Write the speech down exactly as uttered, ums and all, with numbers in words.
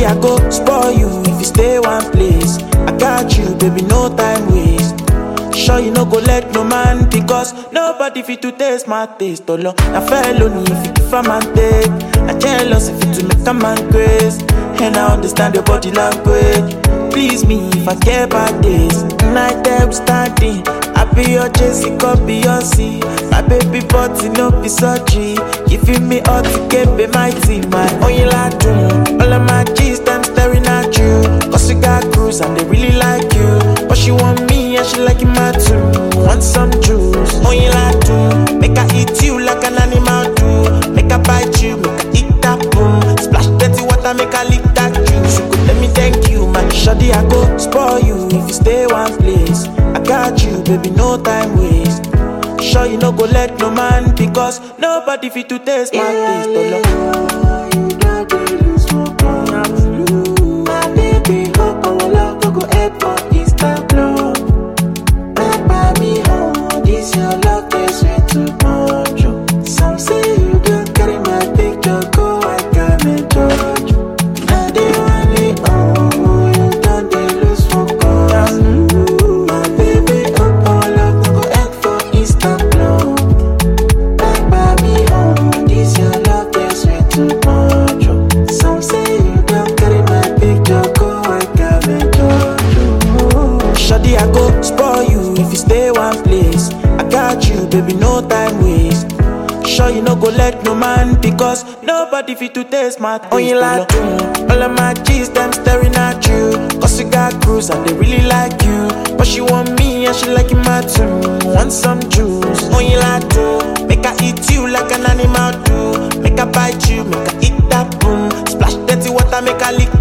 I go spoil you if you stay one place. I got you, baby, no time waste. Sure you no go let no man, because nobody fit to taste my taste. Oh no, I fell on if you give a man take. I jealous if you to make a man grace. And I understand your body language. Please me if I care about this. Night time standing, I be your Jesse, copy your C. My baby body no be surgery. Giving me all to get be mighty. My only like do. All of my G's, them staring at you. Cause you got cruise and they really like you. But she want me and she like it my too. Want some juice, only like do. Make her eat you like an animal do. Make her bite you, make her eat that boom. Splash dirty water, make her lick that juice. You could let me thank you, my shawty, I go spoil you if you stay one place. I got you, baby, no time waste. Sure you no go let no man, because nobody fit to taste my taste. Oh no, you don't lose for blue. My baby, hope our love no go head for Easter blow. Back by me home, this your love is way too much. Some say you don't carry my picture, go I can't judge. Now they only oh, you don't lose for cause. My baby, hope our love no go head for Easter blow. Back by me home, this your love is way too much. Some say you don't carry my picture, go I can't judge. Shawty, I go spoil you if you stay one place. I got you, baby, no time waste. Sure you no go let no man, because nobody fit to taste my taste. Only like do. All of my G's, them staring at you. Cause you got cruise and they really like you. But she want me and she like it my too. Want some juice, only like do. Make her eat you like an animal do. Make her bite you, make her eat that boom. Splash dirty water, make her lick